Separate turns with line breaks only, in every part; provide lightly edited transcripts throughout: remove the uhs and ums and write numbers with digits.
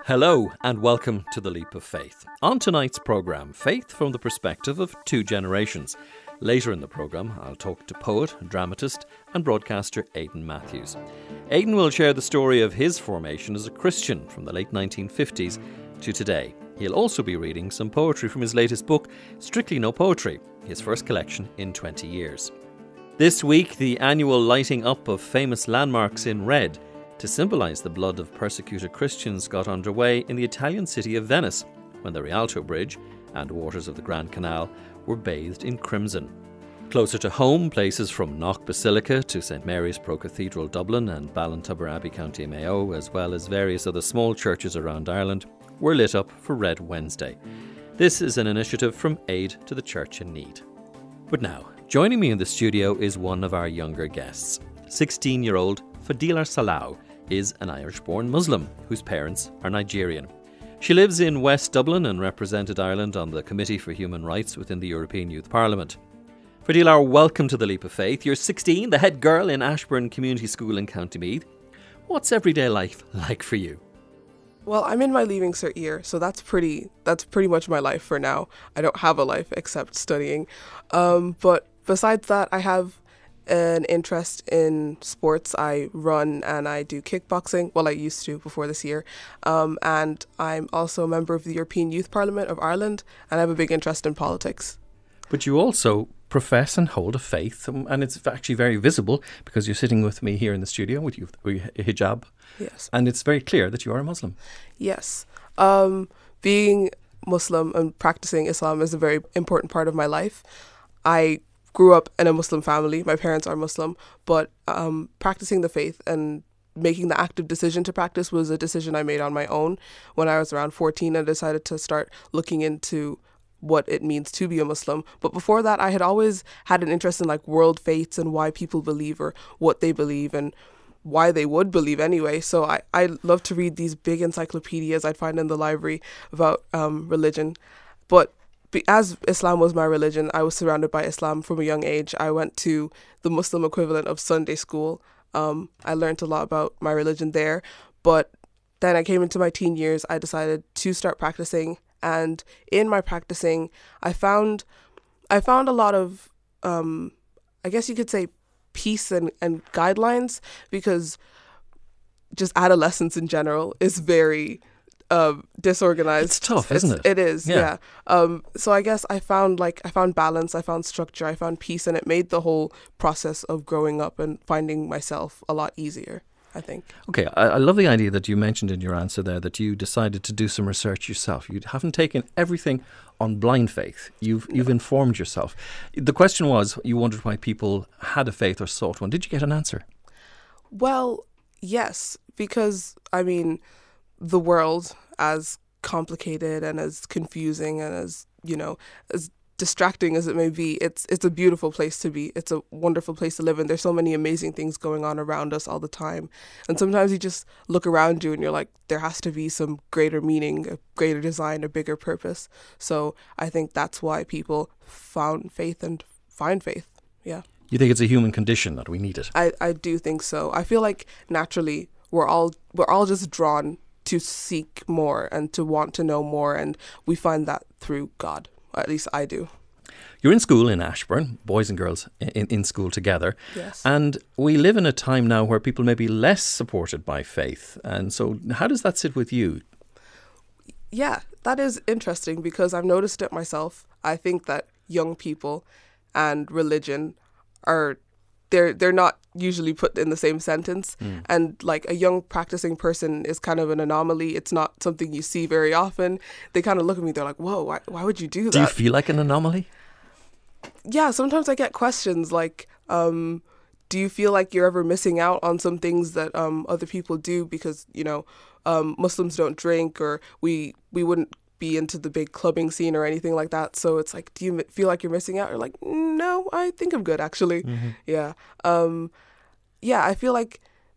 Hello and welcome to The Leap of Faith. On tonight's programme, faith from the perspective of two generations. Later in the programme, I'll talk to poet, dramatist and broadcaster Aidan Matthews. Aidan will share the story of his formation as a Christian from the late 1950s to today. He'll also be reading some poetry from his latest book, Strictly No Poetry, his first collection in 20 years. This week, the annual lighting up of famous landmarks in red to symbolise the blood of persecuted Christians got underway in the Italian city of Venice when the Rialto Bridge and waters of the Grand Canal were bathed in crimson. Closer to home, places from Knock Basilica to St Mary's Pro-Cathedral Dublin and Ballintubber Abbey, County Mayo, as well as various other small churches around Ireland, were lit up for Red Wednesday. This is an initiative from Aid to the Church in Need. But now, joining me in the studio is one of our younger guests. 16-year-old Fadila Salau is an Irish-born Muslim whose parents are Nigerian. She lives in West Dublin and represented Ireland on the Committee for Human Rights within the European Youth Parliament. Fadila, welcome to The Leap of Faith. You're 16, the head girl in Ashbourne Community School in County Meath. What's everyday life like for you?
Well, I'm in my Leaving Cert year, so that's pretty much my life for now. I don't have a life except studying. But besides that, I have an interest in sports. I run and I do kickboxing. Well, I used to before this year. And I'm also a member of the European Youth Parliament of Ireland, and I have a big interest in politics.
But you also profess and hold a faith, and it's actually very visible because you're sitting with me here in the studio with your hijab.
Yes.
And it's very clear that you are a Muslim.
Yes. Being Muslim and practicing Islam is a very important part of my life. I grew up in a Muslim family. My parents are Muslim, but practicing the faith and making the active decision to practice was a decision I made on my own. When I was around 14, I decided to start looking into what it means to be a Muslim. But before that, I had always had an interest in like world faiths and why people believe or what they believe and why they would believe anyway. So I love to read these big encyclopedias I'd find in the library about religion. But as Islam was my religion, I was surrounded by Islam from a young age. I went to the Muslim equivalent of Sunday school. I learned a lot about my religion there. But then I came into my teen years. I decided to start practicing. And in my practicing, I found a lot of, I guess you could say, peace and guidelines, because just adolescence in general is very disorganized.
It's tough, isn't it?
It is, yeah. So I guess I found balance, I found structure, I found peace, and it made the whole process of growing up and finding myself a lot easier, I think.
Okay, I love the idea that you mentioned in your answer there that you decided to do some research yourself. You haven't taken everything on blind faith. You've informed yourself. The question was, you wondered why people had a faith or sought one. Did you get an answer?
Well, yes, because, I mean, the world, as complicated and as confusing and as, as distracting as it may be, it's a beautiful place to be. It's a wonderful place to live in. There's so many amazing things going on around us all the time. And sometimes you just look around you and you're like, there has to be some greater meaning, a greater design, a bigger purpose. So I think that's why people found faith and find faith. Yeah.
You think it's a human condition that we need it?
I do think so. I feel like naturally we're all just drawn to seek more and to want to know more, and we find that through God. At least I do.
You're in school in Ashbourne, boys and girls in school together.
Yes.
And we live in a time now where people may be less supported by faith. And so how does that sit with you?
Yeah, that is interesting because I've noticed it myself. I think that young people and religion are they're not usually put in the same sentence. And like a young practicing person is kind of an anomaly. It's not something you see very often. They kind of look at me, they're like, whoa, why would you do that?
Do you feel like an anomaly?
Yeah, sometimes I get questions like, do you feel like you're ever missing out on some things that other people do because, Muslims don't drink, or we wouldn't be into the big clubbing scene or anything like that. So it's like, do you feel like you're missing out? You're like, no, I think I'm good, actually. Mm-hmm. Yeah. I feel like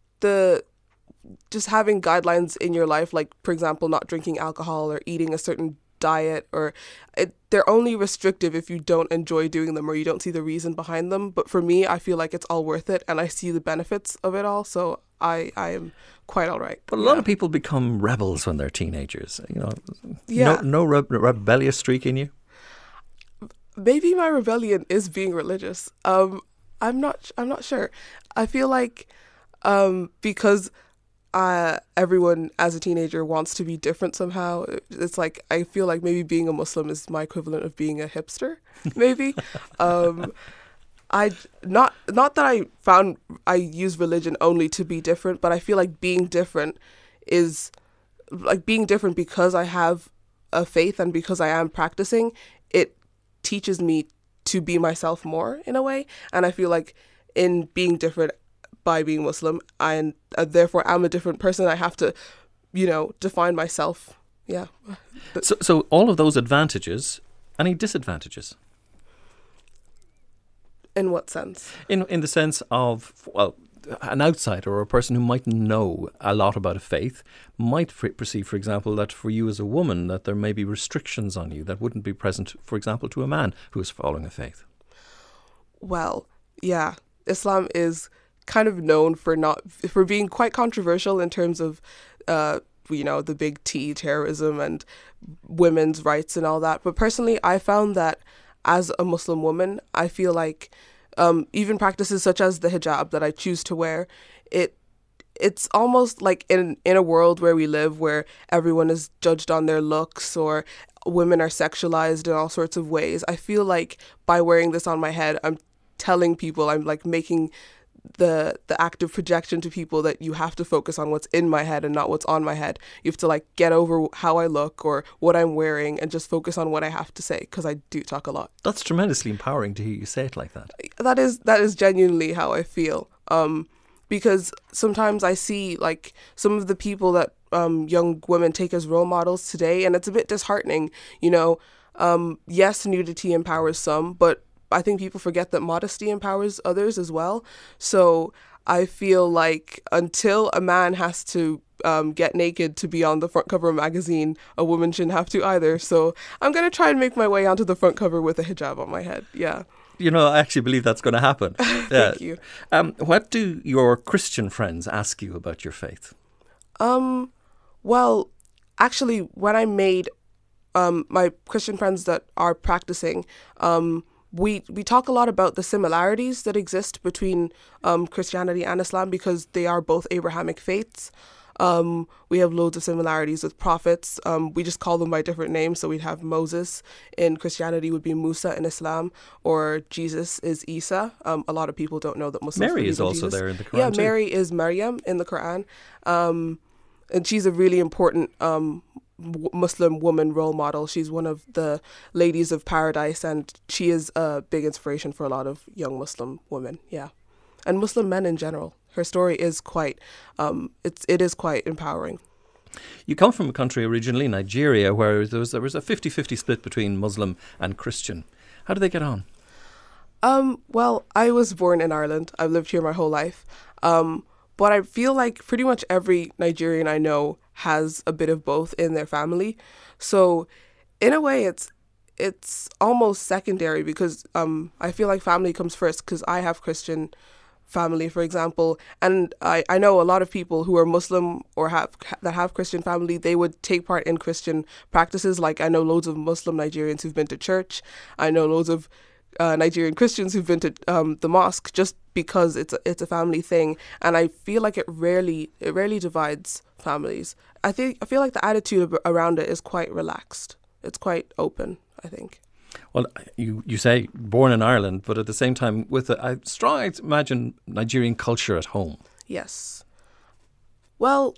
just having guidelines in your life, like, for example, not drinking alcohol or eating a certain diet, they're only restrictive if you don't enjoy doing them or you don't see the reason behind them. But for me, I feel like it's all worth it and I see the benefits of it all. So I am quite all right.
But a lot of people become rebels when they're teenagers.
Yeah.
No rebellious streak in you?
Maybe my rebellion is being religious. I'm not sure. I feel like because everyone as a teenager wants to be different somehow. It's like I feel like maybe being a Muslim is my equivalent of being a hipster. Maybe. I not that I found I use religion only to be different, but I feel like being different is like being different because I have a faith and because I am practicing. It teaches me to be myself more in a way, and I feel like in being different by being Muslim, and therefore I'm a different person. I have to, define myself. Yeah.
So all of those advantages, any disadvantages?
In what sense?
In the sense of, well, an outsider or a person who might know a lot about a faith might perceive, for example, that for you as a woman, that there may be restrictions on you that wouldn't be present, for example, to a man who is following a faith.
Well, yeah, Islam is kind of known for being quite controversial in terms of, the big T, terrorism and women's rights and all that. But personally, I found that as a Muslim woman, I feel like even practices such as the hijab that I choose to wear, it's almost like in a world where we live, where everyone is judged on their looks or women are sexualized in all sorts of ways. I feel like by wearing this on my head, I'm telling people, I'm like making the active projection to people that you have to focus on what's in my head and not what's on my head. You have to like get over how I look or what I'm wearing and just focus on what I have to say, because I do talk a lot.
That's tremendously empowering to hear you say it like that.
That is genuinely how I feel. Because sometimes I see like some of the people that young women take as role models today, and it's a bit disheartening. Yes, nudity empowers some, but I think people forget that modesty empowers others as well. So I feel like until a man has to get naked to be on the front cover of a magazine, a woman shouldn't have to either. So I'm going to try and make my way onto the front cover with a hijab on my head. Yeah.
I actually believe that's going to happen.
Thank you.
What do your Christian friends ask you about your faith?
Well, actually, when I made my Christian friends that are practicing, we talk a lot about the similarities that exist between Christianity and Islam, because they are both Abrahamic faiths. We have loads of similarities with prophets. We just call them by different names. So we'd have Moses in Christianity would be Musa in Islam, or Jesus is Isa. A lot of people don't know that Muslims
Mary is also
Jesus.
there in the Quran.
Yeah,
too.
Mary is Maryam in the Quran. And she's a really important Muslim woman role model. She's one of the ladies of paradise, and she is a big inspiration for a lot of young Muslim women. Yeah, and Muslim men in general. Her story is quite, it is quite empowering.
You come from a country originally, Nigeria, where there was a 50-50 split between Muslim and Christian. How do they get on?
Well, I was born in Ireland. I've lived here my whole life. But I feel like pretty much every Nigerian I know has a bit of both in their family. So in a way, it's almost secondary, because I feel like family comes first, because I have Christian family, for example, and I know a lot of people who are Muslim or that have Christian family. They would take part in Christian practices. Like I know loads of Muslim Nigerians who've been to church. I know loads of Nigerian Christians who've been to the mosque, just because it's a family thing. And I feel like it rarely divides families. I feel like the attitude around it is quite relaxed. It's quite open, I think.
Well, you say born in Ireland, but at the same time with a strong, I imagine, Nigerian culture at home.
Yes. Well,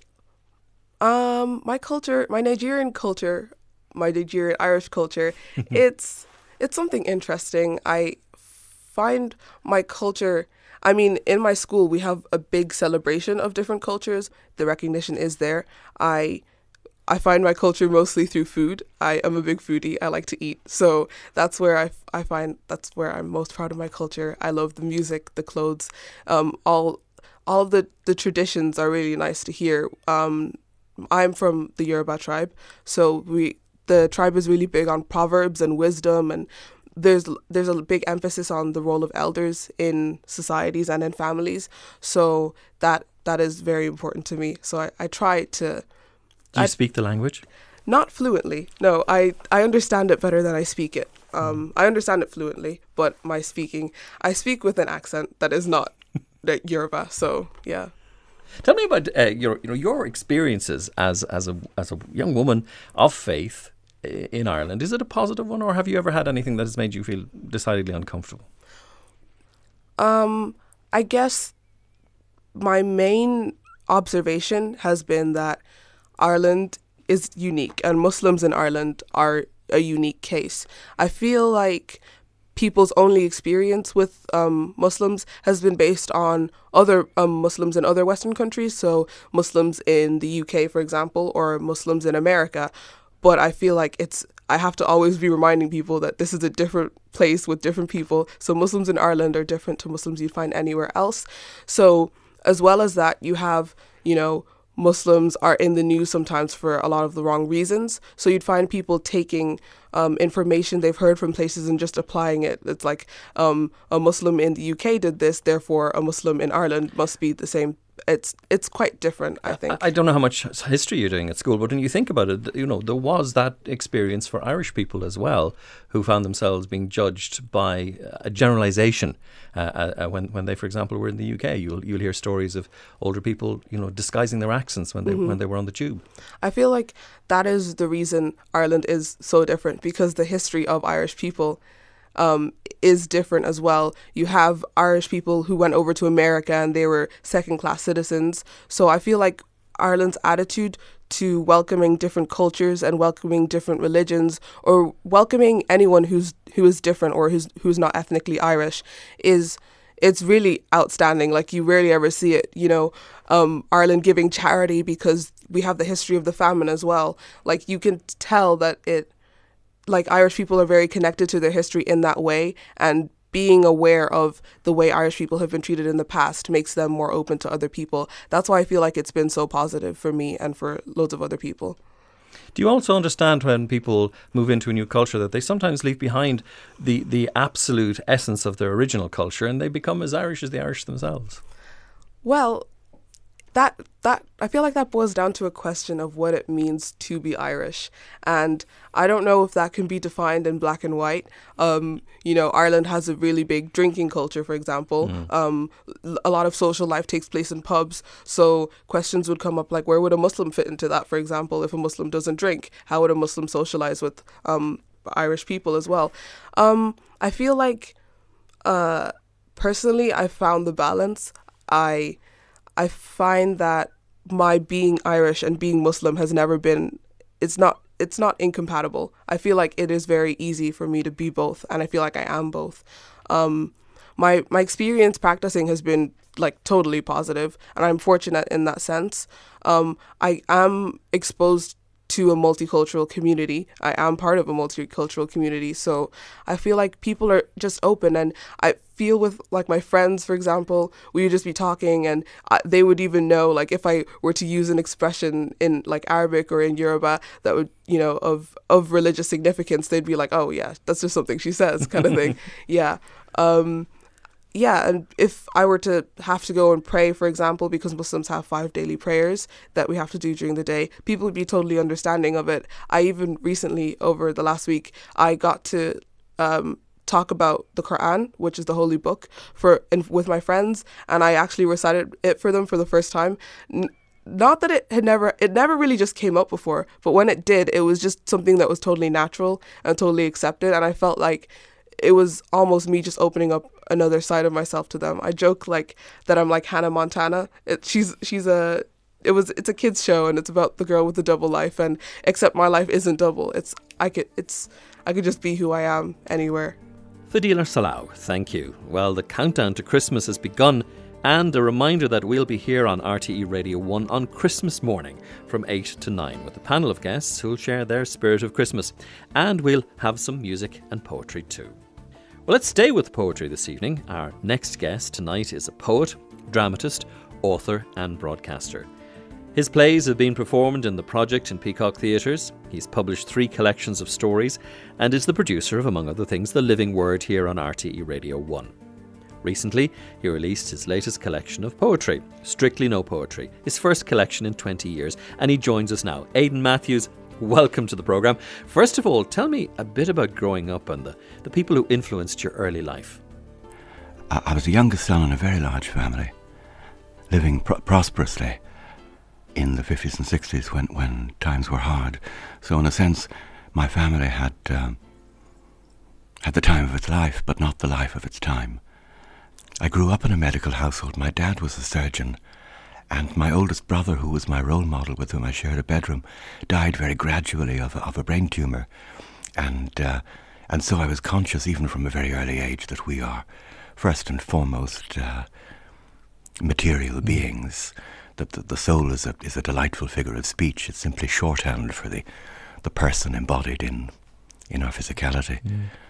my Nigerian culture, my Nigerian Irish culture, it's something interesting. I find my culture, I mean, in my school, we have a big celebration of different cultures. The recognition is there. I find my culture mostly through food. I am a big foodie. I like to eat. So that's where I find that's where I'm most proud of my culture. I love the music, the clothes, all of the traditions are really nice to hear. I'm from the Yoruba tribe, so the tribe is really big on proverbs and wisdom, and there's a big emphasis on the role of elders in societies and in families. So that that is very important to me. So I try to.
Do you speak the language?
Not fluently. No, I understand it better than I speak it. I understand it fluently, but I speak with an accent that is not like Yoruba. So yeah.
Tell me about your experiences as a young woman of faith in Ireland. Is it a positive one, or have you ever had anything that has made you feel decidedly uncomfortable?
I guess my main observation has been that Ireland is unique, and Muslims in Ireland are a unique case. I feel like people's only experience with Muslims has been based on other Muslims in other Western countries, so Muslims in the UK, for example, or Muslims in America. But I feel like I have to always be reminding people that this is a different place with different people. So Muslims in Ireland are different to Muslims you'd find anywhere else. So as well as that, you have, Muslims are in the news sometimes for a lot of the wrong reasons. So you'd find people taking information they've heard from places and just applying it. It's like a Muslim in the UK did this, therefore a Muslim in Ireland must be the same. It's quite different, I think.
I don't know how much history you're doing at school, but when you think about it, there was that experience for Irish people as well, who found themselves being judged by a generalisation when they, for example, were in the UK. You'll hear stories of older people, disguising their accents when they were on the tube.
I feel like that is the reason Ireland is so different, because the history of Irish people is different as well. You have Irish people who went over to America and they were second-class citizens. So I feel like Ireland's attitude to welcoming different cultures and welcoming different religions, or welcoming anyone who is different or who's not ethnically Irish, it's really outstanding. Like, you rarely ever see it. Ireland giving charity, because we have the history of the famine as well. Like, you can tell that Irish people are very connected to their history in that way, and being aware of the way Irish people have been treated in the past makes them more open to other people. That's why I feel like it's been so positive for me and for loads of other people.
Do you also understand when people move into a new culture that they sometimes leave behind the absolute essence of their original culture and they become as Irish as the Irish themselves?
Well, that I feel like that boils down to a question of what it means to be Irish, and I don't know if that can be defined in black and white. Ireland has a really big drinking culture, for example. A lot of social life takes place in pubs, so questions would come up like, where would a Muslim fit into that? For example, if a Muslim doesn't drink, how would a Muslim socialize with Irish people as well? I feel like personally, I found the balance. I find that my being Irish and being Muslim has never been, it's not incompatible. I feel like it is very easy for me to be both, and I feel like I am both. My experience practicing has been like totally positive, and I'm fortunate in that sense. I am exposed to a multicultural community. I am part of a multicultural community, so I feel like people are just open, and I feel with like my friends, for example, we would just be talking and they would even know, like, if I were to use an expression in like Arabic or in Yoruba that would, of religious significance, they'd be like, oh yeah, that's just something she says, kind of thing. Yeah. And if I were to have to go and pray, for example, because Muslims have 5 daily prayers that we have to do during the day, people would be totally understanding of it. I even recently, over the last week, I got to talk about the Quran, which is the holy book, with my friends, and I actually recited it for them for the first time. Not that it never really just came up before, but when it did, it was just something that was totally natural and totally accepted, and I felt like it was almost me just opening up another side of myself to them. I joke like that I'm like Hannah Montana. It's a kids show, and it's about the girl with the double life, and except my life isn't double. I could just be who I am anywhere.
Fadila Salau, thank you. Well, the countdown to Christmas has begun, and a reminder that we'll be here on RTE Radio 1 on Christmas morning from 8 to 9 with a panel of guests who'll share their spirit of Christmas, and we'll have some music and poetry too. Well, let's stay with poetry this evening. Our next guest tonight is a poet, dramatist, author and broadcaster. His plays have been performed in The Project in Peacock Theatres. He's published 3 collections of stories and is the producer of, among other things, The Living Word here on RTE Radio 1. Recently, he released his latest collection of poetry, Strictly No Poetry, his first collection in 20 years, and he joins us now. Aidan Matthews, welcome to the programme. First of all, tell me a bit about growing up and the people who influenced your early life.
I was the youngest son in a very large family, living prosperously in the 50s and 60s when times were hard. So in a sense, my family had the time of its life, but not the life of its time. I grew up in a medical household. My dad was a surgeon, and my oldest brother, who was my role model with whom I shared a bedroom, died very gradually of a brain tumour. And so I was conscious, even from a very early age, that we are, first and foremost, material beings, that the soul is a delightful figure of speech. It's simply shorthand for the person embodied in our physicality.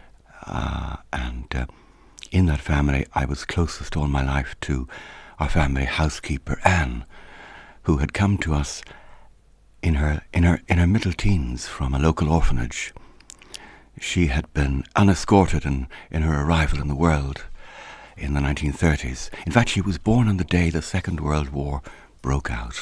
And in that family, I was closest all my life to our family housekeeper, Anne, who had come to us in her middle teens from a local orphanage. She had been unescorted in her arrival in the world in the 1930s. In fact, she was born on the day the Second World War broke out.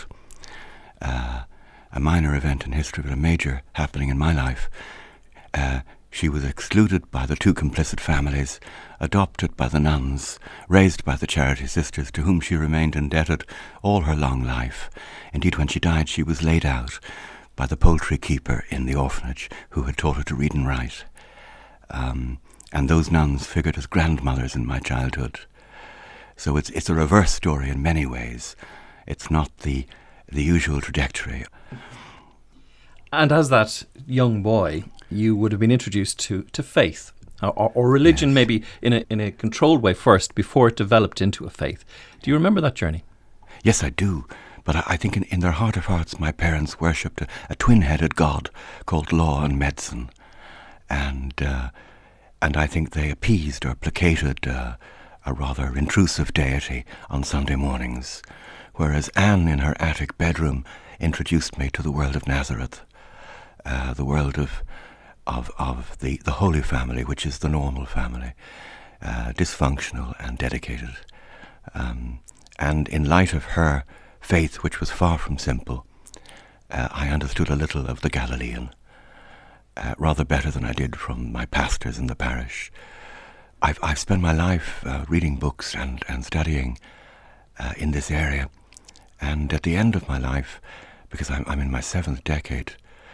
A minor event in history, but a major happening in my life. She was excluded by the two complicit families, adopted by the nuns, raised by the charity sisters, to whom she remained indebted all her long life. Indeed, when she died, she was laid out by the poultry keeper in the orphanage, who had taught her to read and write. And those nuns figured as grandmothers in my childhood. So it's a reverse story in many ways. It's not the usual trajectory.
And as that young boy, you would have been introduced to faith or religion, yes, maybe in a controlled way first before it developed into a faith. Do you remember that journey?
Yes, I do. But I think in their heart of hearts, my parents worshipped a twin-headed god called law and medicine. And I think they appeased or placated a rather intrusive deity on Sunday mornings, whereas Anne in her attic bedroom introduced me to the world of Nazareth, the world of the Holy Family, which is the normal family, dysfunctional and dedicated. And in light of her faith, which was far from simple, I understood a little of the Galilean, rather better than I did from my pastors in the parish. I've spent my life reading books and studying in this area, and at the end of my life, because I'm in my 7th decade,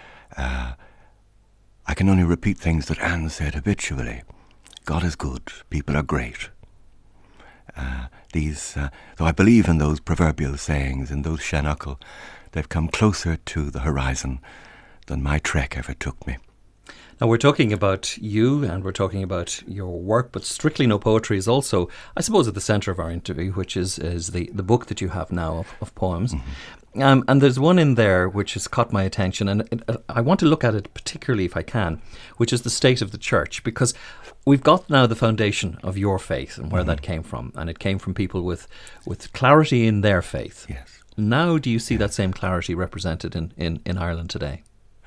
I can only repeat things that Anne said habitually. God is good, people are great. Though I believe in those proverbial sayings, in those shenuckle, they've come closer to the horizon than my trek ever took me.
Now, we're talking about you and we're talking about your work, but Strictly No Poetry is also, I suppose, at the centre of our interview, which is the book that you have now of poems. Mm-hmm. And there's one in there which has caught my attention, and I want to look at it particularly if I can, which is the state of the church, because we've got now the foundation of your faith and where mm-hmm. that came from, and it came from people with clarity in their faith.
Yes.
Now do you see that same clarity represented in Ireland today?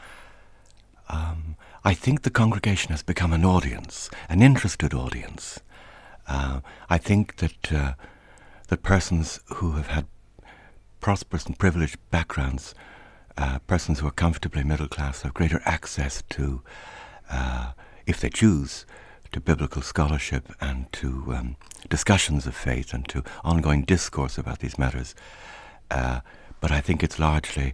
I think the congregation has become an audience, an interested audience. I think that persons who have had prosperous and privileged backgrounds, persons who are comfortably middle class, have greater access to, if they choose, to biblical scholarship and to discussions of faith and to ongoing discourse about these matters. But I think it's largely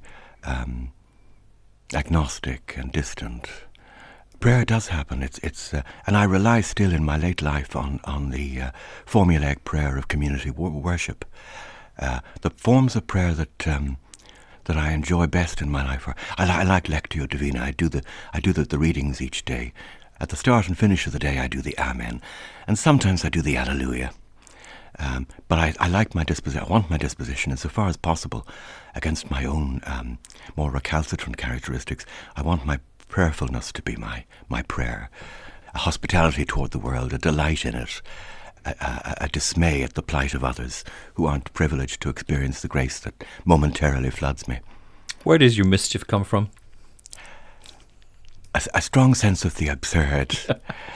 agnostic and distant. Prayer does happen. It's and I rely still in my late life on the formulaic prayer of community worship. The forms of prayer that I enjoy best in my life are I like Lectio Divina. I do the readings each day. At the start and finish of the day, I do the Amen, and sometimes I do the Alleluia. But I like my disposition. I want my disposition, as far as possible, against my own more recalcitrant characteristics. I want my prayerfulness to be my prayer, a hospitality toward the world, a delight in it, a dismay at the plight of others who aren't privileged to experience the grace that momentarily floods me.
Where does your mischief come from?
A strong sense of the absurd.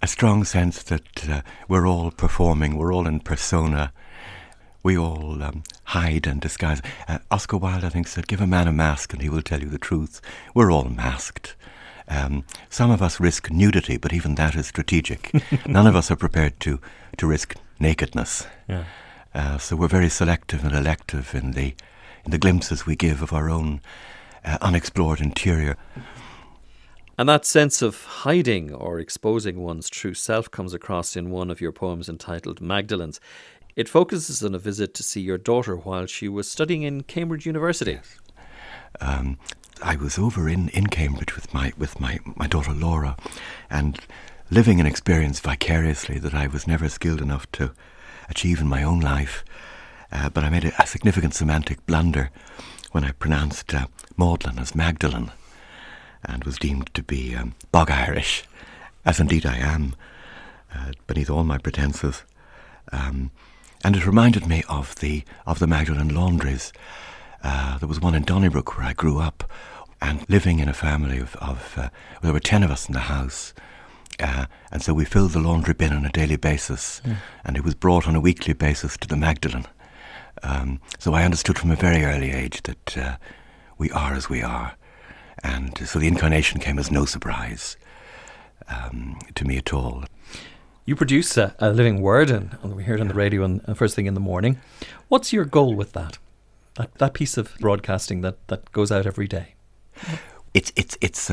a strong sense that we're all performing, we're all in persona, we all hide and disguise. Oscar Wilde, I think, said, give a man a mask and he will tell you the truth. We're all masked. Some of us risk nudity, but even that is strategic. None of us are prepared to risk nakedness. Yeah. So we're very selective and elective in the glimpses we give of our own unexplored interior.
And that sense of hiding or exposing one's true self comes across in one of your poems entitled Magdalens. It focuses on a visit to see your daughter while she was studying in Cambridge University.
Yes. I was over in Cambridge with my daughter Laura, and living an experience vicariously that I was never skilled enough to achieve in my own life. But I made a significant semantic blunder when I pronounced Magdalene as Magdalene, and was deemed to be bog Irish, as indeed I am, beneath all my pretences. And it reminded me of the Magdalen laundries. There was one in Donnybrook where I grew up, and living in a family of there were 10 of us in the house, and so we filled the laundry bin on a daily basis, and it was brought on a weekly basis to the Magdalen. So I understood from a very early age that we are as we are, and so the incarnation came as no surprise to me at all.
You produce a living word, and we hear it on the radio first thing in the morning. What's your goal with that? That piece of broadcasting that goes out every day?
It's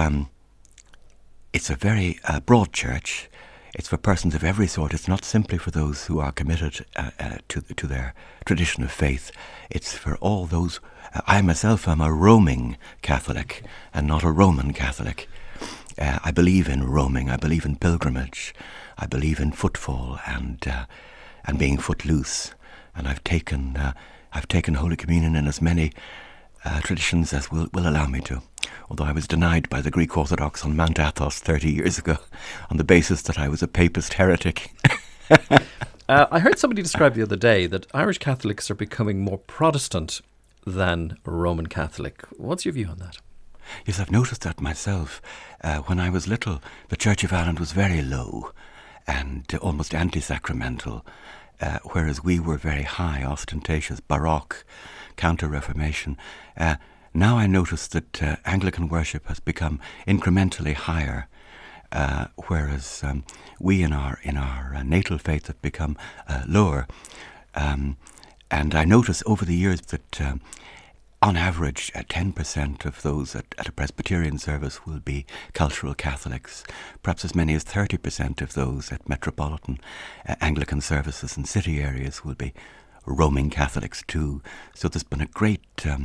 a very broad church. It's for persons of every sort. It's not simply for those who are committed to their tradition of faith. It's for all those. I myself am a roaming Catholic and not a Roman Catholic. I believe in roaming. I believe in pilgrimage. I believe in footfall and being footloose. And I've taken Holy Communion in as many traditions as will allow me to. Although I was denied by the Greek Orthodox on Mount Athos 30 years ago on the basis that I was a papist heretic.
I heard somebody describe the other day that Irish Catholics are becoming more Protestant than Roman Catholic. What's your view on that?
Yes, I've noticed that myself. When I was little, the Church of Ireland was very low and almost anti-sacramental, whereas we were very high, ostentatious, Baroque, Counter-Reformation. Now I notice that Anglican worship has become incrementally higher, whereas we in our natal faith have become lower. And I notice over the years that on average 10% of those at a Presbyterian service will be cultural Catholics. Perhaps as many as 30% of those at metropolitan Anglican services in city areas will be roaming Catholics too. So there's been a great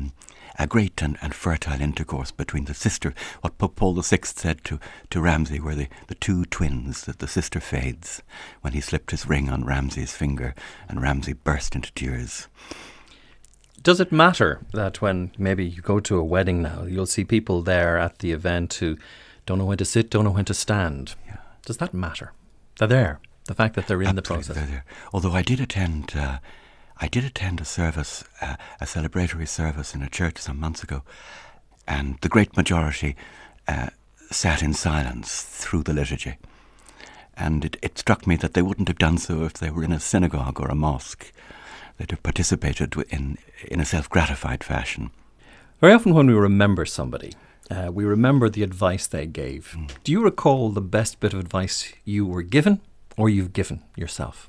and fertile intercourse between the sister, what Pope Paul VI said to Ramsay were the two twins, that the sister fades, when he slipped his ring on Ramsay's finger and Ramsay burst into tears.
Does it matter that when maybe you go to a wedding now, you'll see people there at the event who don't know when to sit, don't know when to stand? Yeah. Does that matter? They're there. The fact that they're in the process. They're there.
Although I did attend a service, a celebratory service in a church some months ago, and the great majority sat in silence through the liturgy. And it struck me that they wouldn't have done so if they were in a synagogue or a mosque. They'd have participated in a self-gratified fashion.
Very often when we remember somebody, we remember the advice they gave. Do you recall the best bit of advice you were given or you've given yourself?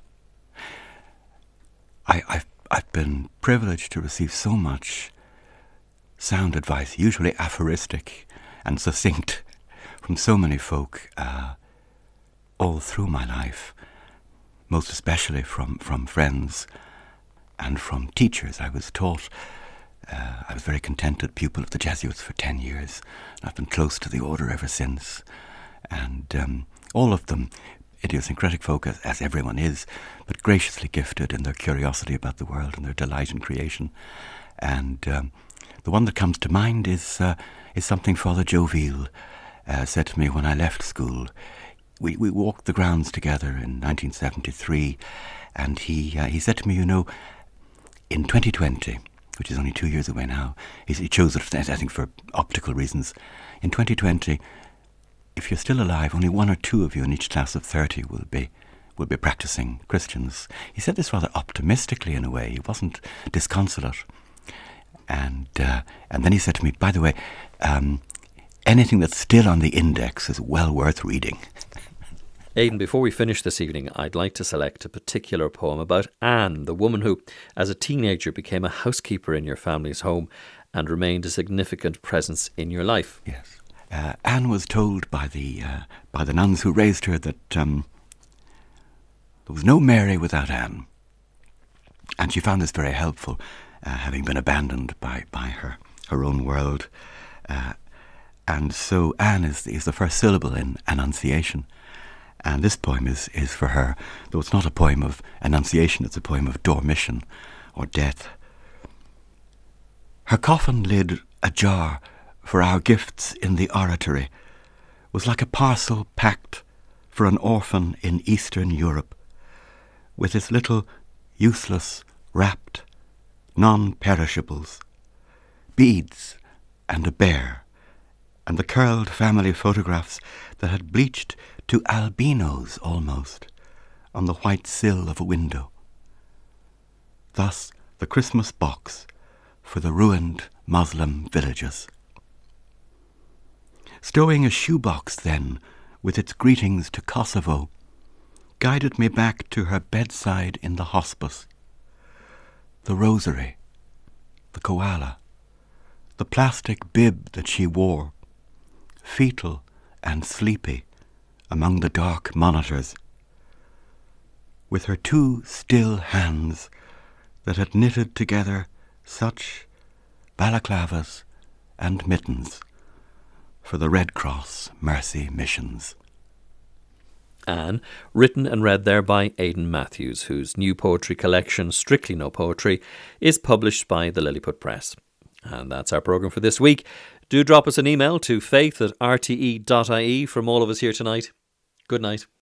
I've been privileged to receive so much sound advice, usually aphoristic and succinct, from so many folk all through my life, most especially from friends and from teachers. I was taught, I was a very contented pupil of the Jesuits for 10 years, and I've been close to the order ever since. And all of them idiosyncratic folk, as everyone is, but graciously gifted in their curiosity about the world and their delight in creation. And the one that comes to mind is something Father Joville said to me when I left school. We walked the grounds together in 1973, and he said to me, in 2020, which is only 2 years away now, he chose it, I think, for optical reasons. In 2020, if you're still alive, only 1 or 2 of you in each class of 30 will be practicing Christians. He said this rather optimistically in a way. He wasn't disconsolate. And then he said to me, by the way, anything that's still on the index is well worth reading.
Aidan, before we finish this evening, I'd like to select a particular poem about Anne, the woman who, as a teenager, became a housekeeper in your family's home and remained a significant presence in your life.
Yes. Anne was told by the nuns who raised her that there was no Mary without Anne. And she found this very helpful, having been abandoned by her own world. And so Anne is the first syllable in Annunciation. And this poem is for her, though it's not a poem of Annunciation, it's a poem of dormition or death. Her coffin lid ajar for our gifts in the oratory was like a parcel packed for an orphan in Eastern Europe, with its little useless, wrapped, non-perishables, beads and a bear, and the curled family photographs that had bleached to albinos almost on the white sill of a window. Thus the Christmas box for the ruined Muslim villages. Stowing a shoebox then, with its greetings to Kosovo, guided me back to her bedside in the hospice. The rosary, the koala, the plastic bib that she wore, fetal and sleepy among the dark monitors, with her 2 still hands that had knitted together such balaclavas and mittens for the Red Cross Mercy Missions.
Anne, written and read there by Aidan Matthews, whose new poetry collection, Strictly No Poetry, is published by the Lilliput Press. And that's our programme for this week. Do drop us an email to faith@rte.ie from all of us here tonight. Good night.